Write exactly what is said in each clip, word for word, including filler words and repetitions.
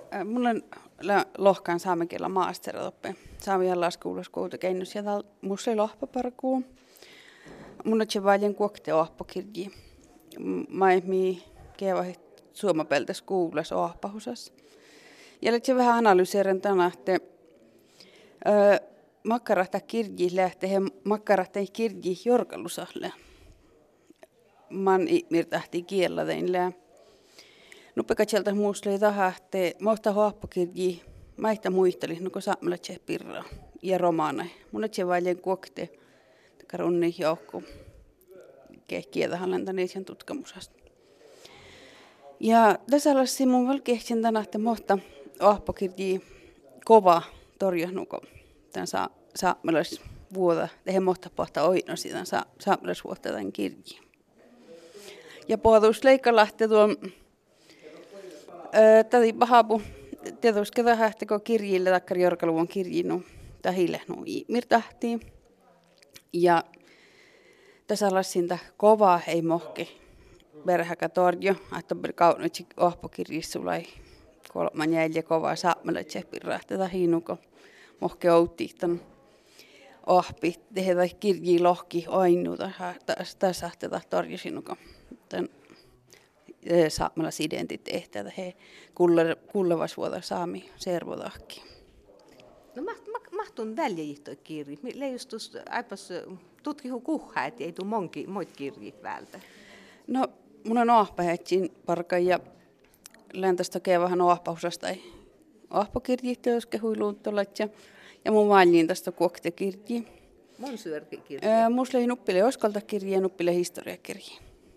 Mulla on lohkaan saamenkielä maasteradoppe. Saamian laskuulus kuuta keinnus ja täällä musta lohpaparkuu. Mun on se vajen kuokte ohpakirji. Mä ei mii kevahi suomapeltäs kuulas ohpahusas. Ja nyt se vähän analyseeran tänä, että makkarahta kirji lähtee makkarahta kirji jorkalusalle. Man mirtahti kiellä teillä. Nuppekatselta muusle ei taha, että mohta hoappakirji maihta muisteli, no kun saamalla se pirraa ja romaana. Mun on se vajen kuokte, karunni joukku, kehkiätähän läntäneisen tutkamusasta. Ja tässä lassi mun valkehtsin tänä, että mohta hoappakirji kova torjahnuko. Tän saa saamelais vuoda, tehdä mohta pohta oinosi tän saa saamelais vuotta tän kirji. Ja puhutus leikkalahti tuon Täti pahapu, tietysti ketä hähtikö kirjille, takkari jorkaluvun kirjinu, tähille no mirtahtiin. Ja tässä lassinta kova ei mohki. Perhäkä torjo, että on kaunut ohpokirjissa sulai kolman jäljä kovaa saamalla tsepirahti tahinuko mohke outtiihtan ohpi. Tehdä kirji lohki oinuta, tässä sahteta torjosinuko. Saamelaisen identiteettiä, että he kullevas vuoda saami servodahki. No mahtun väljäjihtoi kirji. Leijustus aipas tutkihu kuhaa, että ei tule monki moit kirjit vältä. No mun on ohpahetsin parka ja läntästä kee vähän ohpausasta ei ohpakirjit, jos kehui luuntolat ja, ja mun vaaliin tästä kuoktekirji. Mun syörkikirji. Mus lei nuppile oskalta kirji ja nuppile historiakirji.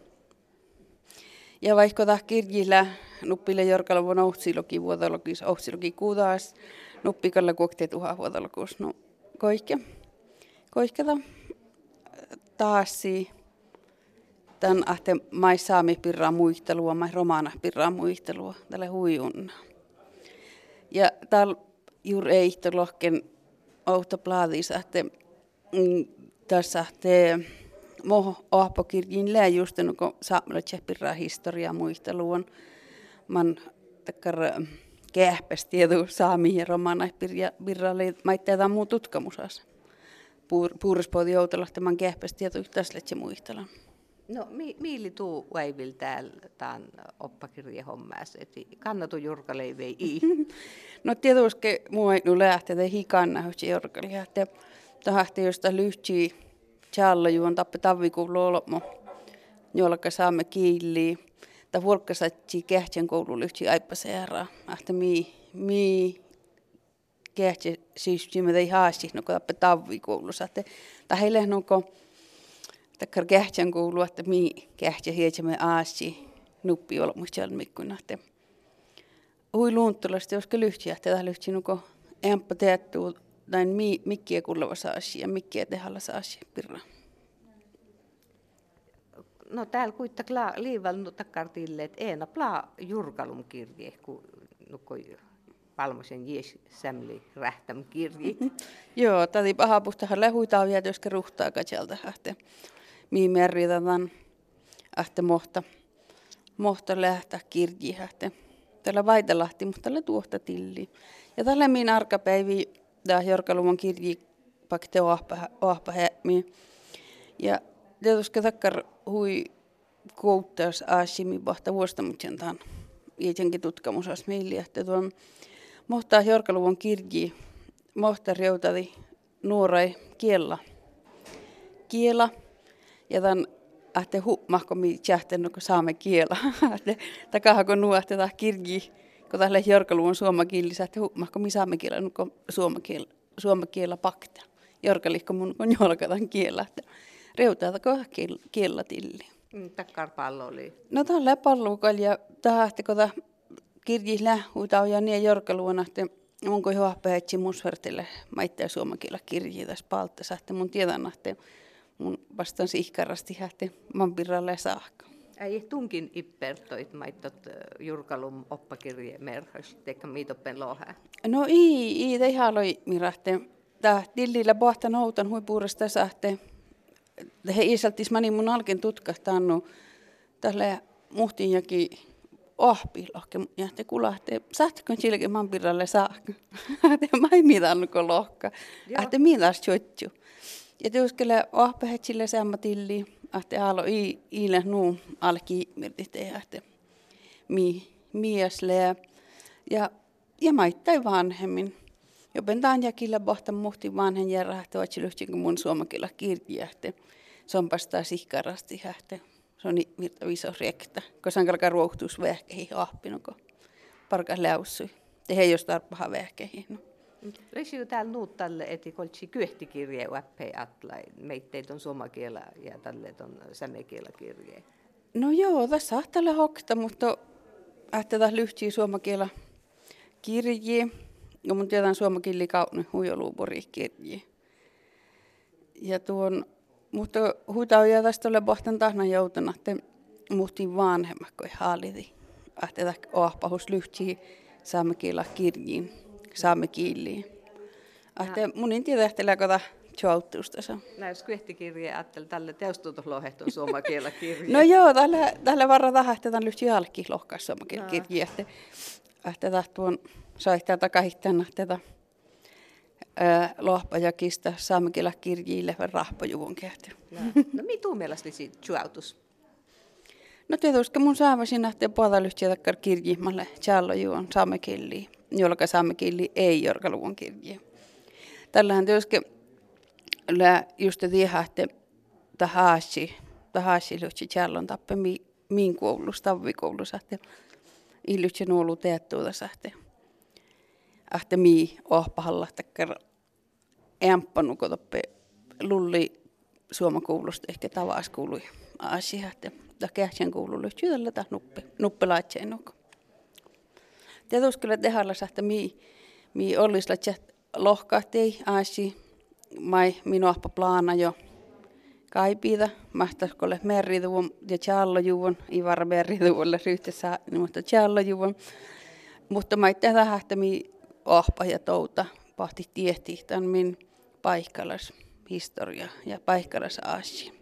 Ja vaikka tämä kirjillä nuppille jorkaluvun ohtsilogin vuodologis, ohtsilogin kuudaas, nuppikalla kuokte tuha vuodologus, no koikke. Koikketa taas tämän ahte mai saami pirraa muistelua, mai romaana pirraa muistelua, tälle huijunna. Ja täällä juuri ei lohken ohtoplaadissa, että mm, tässä ahte Moh ohpokirjin lää just kun saamalla tsepirraa historiaa muisteluun. Man takkar kähpäs tieto saami ja romana pirralle maitteita muu tutkamusas. Puurispoodi joutelahti man kähpäs tieto yhtäslet muistella. No mi, miili tuu väivil täällä tämän oppakirjan hommas, että kannatu jurkaleivei i. No tietysti muu ei nu lähtee te hikanna hutsi jurkalia, että tahti josta lyhtsii Tjalla juon tappe tavvikuun luolmo, jollaka saamme kiilliä. Ta vuorkkasatsi kehtjen koululla yhti aippaseeraa. Ahta mii, mii kehtje syyssymme tei haasti, no kun tappe tavvikuulussa. Ta heille nuko takkar kehtjen koulu, että mii kehtje hietsemme aasti nuppi olmusta mikkuna. Hui luuntulasta, joska lyhtiä, että lyhti nuko emppa teettuu. Näin mi, mikkiä kullava saasi ja mikkiä tehalla saasi pirra. No täällä kuitenkin liival takkartille, että eena plaa jurkalum kirje, kun nukkoi palmosen jees sämli rähtäm kirje. Joo, täti paha puhtahan lähuitaa vielä, jos ruhtaa katselta, että mihin merritetään, että mohta, mohta lähtää kirjiä, että tällä Vaitalahti, mutta tällä tuohta tilli. Ja tällä min arkapäivi tämä jorkaluvun kirji pakte ohpa häämi. Ja tietysti takkar hui kouluttaus aasimi pohta vuostamuksen tämän jätjenkin tutkamusas meille, että tuon mohtaa jorkaluvun kirji mohta reutadi nuorai kiellä. Kiela ja tämän ahte huppmahko mi tjähten, kun saamme kiela. Takahako nuohte tämä kirji. Kun tällä jorkaluvun suomakielissä, että huppmahko mi saamme kielä, kun suomakielä, suomakielä pakta. Jorkalihko mun on jolkatan kielä, että reutaa takoa kielä tilli. Takkar pallo oli. No tällä pallukal ja tahti, kun tämä kirji lähuita ja niin jorkaluvun, että mun kun johpähetsi mun svertille maittaa suomakielä kirjiä tässä palttassa, että mun tiedän, että mun vastaan ihkarasti hähti man pirralle saakka. Ei tunkin ippertoit maittot jurkalum oppakirje merhas, teikka miitoppen lohää. No ei, ei ei haloi mirahte. Tää tillillä pohta noutan huipuuresta sahte. He isaltis mani mun alken tutkahtannu tälle muhtinjakin ohpi lohke. Ja te kulahte, saatteko silke mampiralle saakka? Te mai mitannutko lohka. Ahte mitas tjotju. Ja te uskele ohpehet sille sammatilli. Ahte aalo i iile nuu alki mirti tehdä. Mi miesle ja ja maittai vanhemmin. Jopen taan jakilla pohtan muhti vanhen järrähtä vatsi kun mun suomakilla kirjähte. Se on pastaa sihkarasti hähte. Se on virta viso rekta. Kun san kalkaa ruohtuus vähkehi ahpinut, kun parkas läussui. Tehe jos tarppaha vähkehi. No. Löysiu täällä nuut tälle, että koltsi kyhtikirje uäppei atla. Meitteet on suomakielä ja tälle on sämekielä kirje. No joo, tässä on tällä hokta, mutta ähtetään lyhtii suomakielä kirje. Ja mun tiedän suomakieli kauni huijoluupuri kirje. Ja tuon, mutta huitauja tästä ole pohtan tahna joutuna, että muhtiin vanhemmat, kun haaliti. Ähtetään ohpahus lyhtii saamekielä kirjiin, saamekieliin. Ähte mun en tiedä, että läkota tjoutusta se. No jos kyhtikirje ajattelee tälle teostuutolohdet on suomakielä kirje. No joo, tällä, tällä varra ähtetään lyhtii alki lohkas suomakielä kirje. Ähtetään tuon saihtaa takahittain tätä lohpajakista saamekielä kirjiille rahpajuvun kehty. No, no mituu mielestäni siitä tjoutus? No tietysti mun saamasin nähtee puolta lyhtiä takkar kirjimalle tjallo juon saamekieliin, jolka saamekieli ei jorkaluvun kirjiä. Tällähän tietysti just tiedä, että tahasi, tahasi lyhti tjallon tappe miin koulussa, tavvikoulussa, että illytsi nuolu teettuuta sähte. Ahte mii ohpahalla takkar ämppanut kotoppe lulli suomakoulusta ehkä tavaskoului asia, että kähtsän koulu lyhti tällä taas nuppi, nuppilaatseen nuko. Tietysti kyllä tehällä sähtä mii, mii ollisla lohkahtei asia, mai minun ahpa plaana jo kaipiita, mahtaskolle merrituvun ja tjallojuvun, ei varra merrituvulle ryhtessä, mutta tjallojuvun. Mutta mä itse tähähtä mii ohpa ja touta pahti tiehti tämän min paikkalas historia ja paikkalas asia.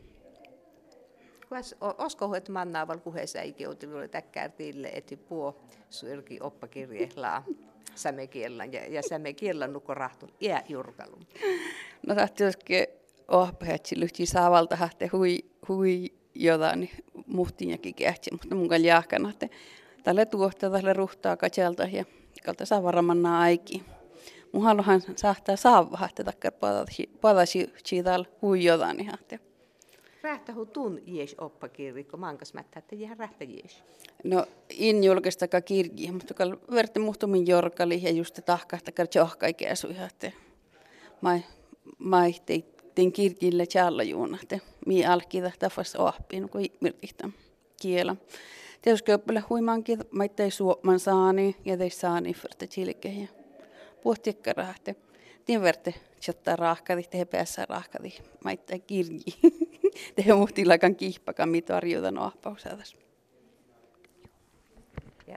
Osko että mannaaval puheessa ikiutille täkkärtille, että puo suirki oppakirjelaa sämekielän ja, ja sämekielän nuko rahtun iä jurkalun. No tahti joskin ohpahetsi lyhti saavalta hähte hui, hui jotain muhtinjakin kähtsi, mutta mun kanssa jahkana, että tälle tuohtaa tälle ruhtaa katselta ja kalta saa varamannaa aiki. Mun haluan saattaa saavaa, että takkar padasi siitä hui jotain ihan. Rähtähu tun jees oppakirri, kun mankas mättä, että jää rähtä jees. No, in julkistakaan kirji, mutta kal verti muhtumin jorkali ja just tahkahtakar johkai käsuiha, että mai mai tein kirjille tjallajuuna, että mi alkida tafas ohpiin, kun mirtihtä kielä. Tietysti oppille huimankin, maittai suoman saani ja tei saani fyrtä chilkehiä. Puhtikkara, että tien verte chattaa rahkadi, tehe päässä rahkadi, maittai kirji. Tehe muhtilakan kihpakan, mitä arjuutan ohpausatas.